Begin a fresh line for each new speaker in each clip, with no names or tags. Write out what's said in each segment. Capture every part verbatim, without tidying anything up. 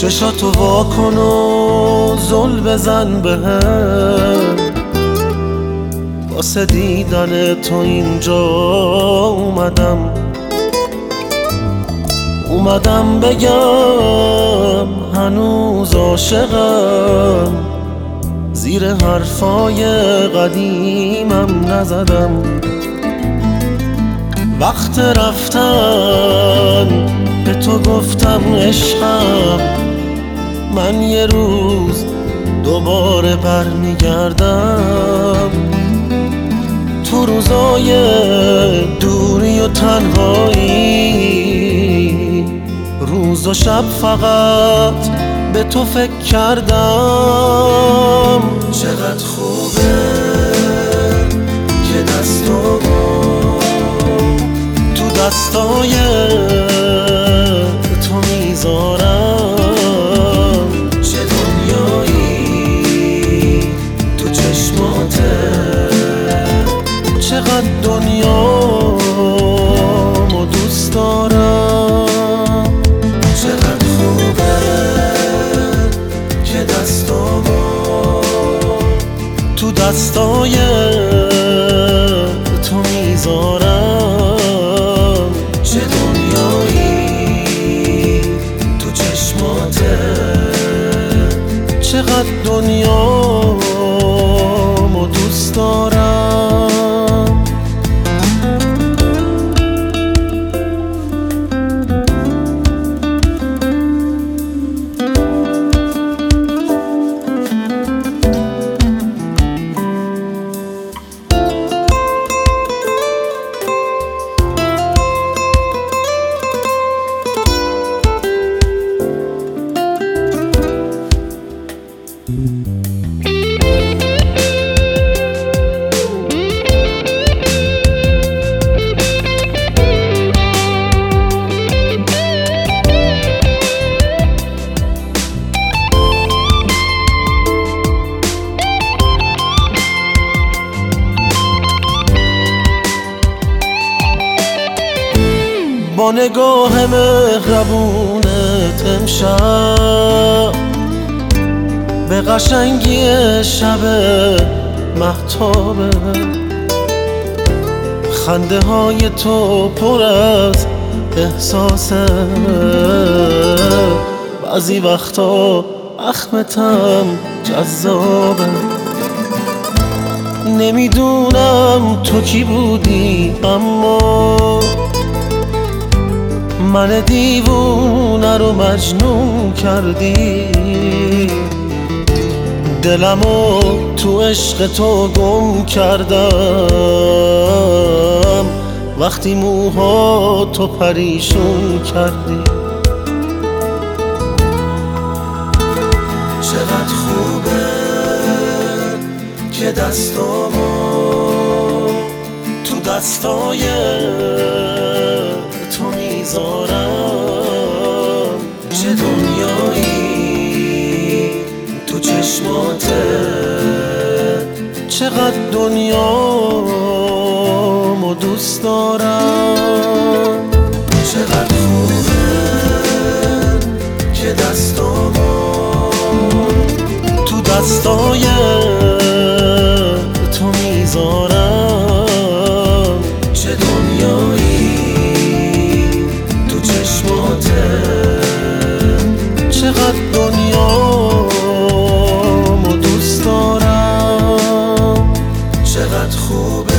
چشاتو واکن و زل بزن بهم، واسه دیدن تو اینجا اومدم. اومدم بگم هنوز عاشقم، زیر حرفای قدیمم نزدم. وقت رفتن به تو گفتم عشقم، من یه روز دوباره برمیگردم. تو روزای دوری و تنهایی، روز و شب فقط به تو فکر کردم. چقدر خوبه که دستامو تو دستای تو میذارم. چه دنیایی تو چشماته، چقدر دنیامو دوست دارم. چقدر خوبه که دستامو تو دستای تو میذارم. چه دنیایی تو چشماته، چقدر دنیامو دوست دارم. با نگاه مهربونت امشب به قشنگی شب مهتابه. خنده های تو پر از احساسه، بعضی وقتا اخمتم جذابه. نمیدونم تو کی بودی، اما من دیوونه رو مجنون کردی. دلمو تو عشق تو گم کردم، وقتی موها تو پریشون کردی. چقدر خوبه که دستامو تو دستای تو میذارم. چه دنیایی تو چشماته، چقدر دنیامو دوست دارم. چقدر خوبه که دستامو تو دستای تو میذارم. چه دنیایی تو چشماته، چقدر دنیامو دوست دارم. چقدر خوبه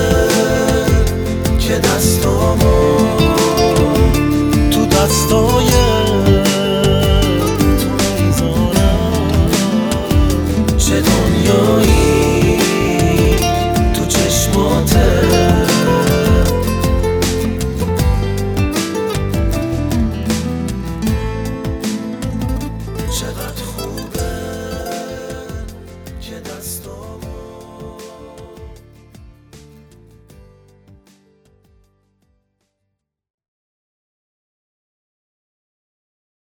که دستامو تو دستای تو میذارم. چه دنیایی تو چشماته، چقدر خوبه که دستامو